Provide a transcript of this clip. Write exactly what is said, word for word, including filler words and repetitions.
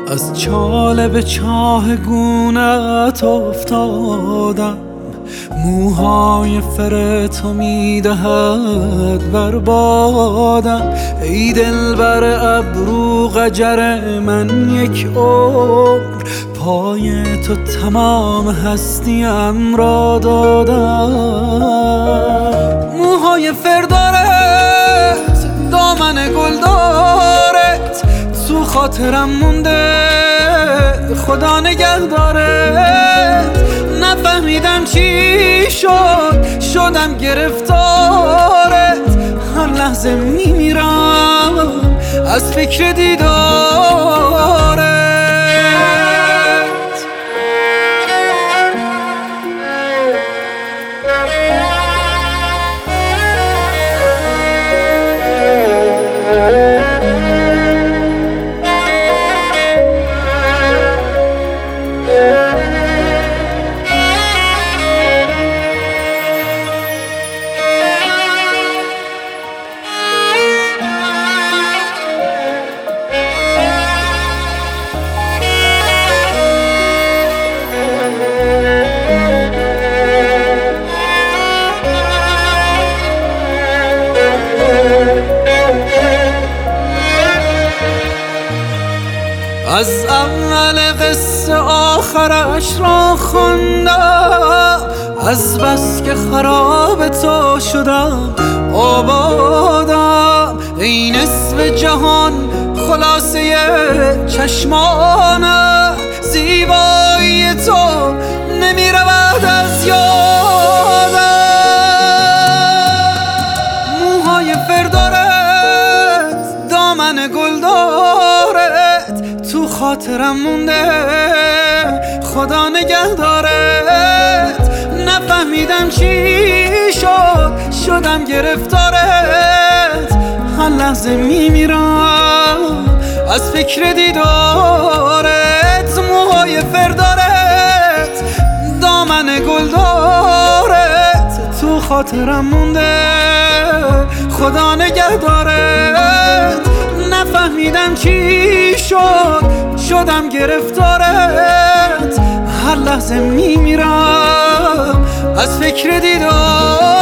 از چاله به چاه گونت افتادم، موهای فر تو میدهد بر بادم. ای دلبر ابرو قجر من یک عمر، پای تو تمام هستیم را دادم. موهای فر دارت، دامن گل دارت، تو خاطرم مونده خدا نگه دارت. نفهمیدم چی شد، شدم گرفتارت، هر لحظه میمیرم از فکر دیدارت. از اول قصه آخرش را خوندم، از بس که خراب تو شدم آبادم. ای نصف جهان خلاصه چشمانم، زیبایی تو نمی رود از یادم. موهای فر دارت، دامن گل دارت، تو خاطرم مونده خدا نگه دارت. نفهمیدم چی شد، شدم گرفتارت، هر لحظه میمیرم از فکر دیدارت. موهای فر دارت، دامن گل دارت، تو خاطرم مونده خدا نگه دارت. نفهمیدم چی شد، شدم گرفتارت، هر لحظه میمیرم از فکر دیدار.